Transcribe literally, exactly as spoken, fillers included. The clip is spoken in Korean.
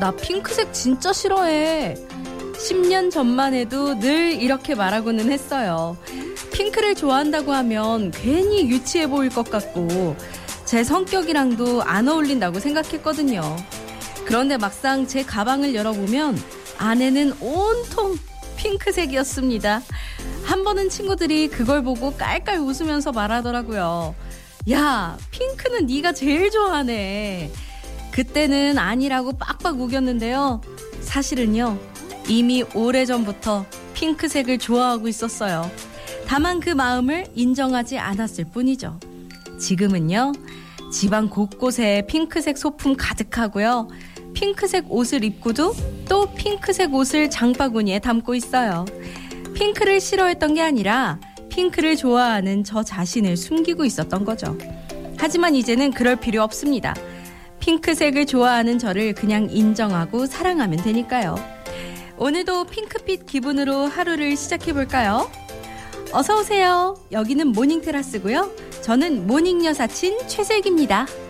나 핑크색 진짜 싫어해. 십 년 전만 해도 늘 이렇게 말하고는 했어요. 핑크를 좋아한다고 하면 괜히 유치해 보일 것 같고 제 성격이랑도 안 어울린다고 생각했거든요. 그런데 막상 제 가방을 열어보면 안에는 온통 핑크색이었습니다. 한 번은 친구들이 그걸 보고 깔깔 웃으면서 말하더라고요. 야, 핑크는 네가 제일 좋아하네. 그때는 아니라고 빡빡 우겼는데요. 사실은요, 이미 오래전부터 핑크색을 좋아하고 있었어요. 다만 그 마음을 인정하지 않았을 뿐이죠. 지금은요, 집안 곳곳에 핑크색 소품 가득하고요. 핑크색 옷을 입고도 또 핑크색 옷을 장바구니에 담고 있어요. 핑크를 싫어했던 게 아니라 핑크를 좋아하는 저 자신을 숨기고 있었던 거죠. 하지만 이제는 그럴 필요 없습니다. 핑크색을 좋아하는 저를 그냥 인정하고 사랑하면 되니까요. 오늘도 핑크빛 기분으로 하루를 시작해볼까요? 어서오세요. 여기는 모닝 테라스고요. 저는 모닝 여사친 최슬기입니다.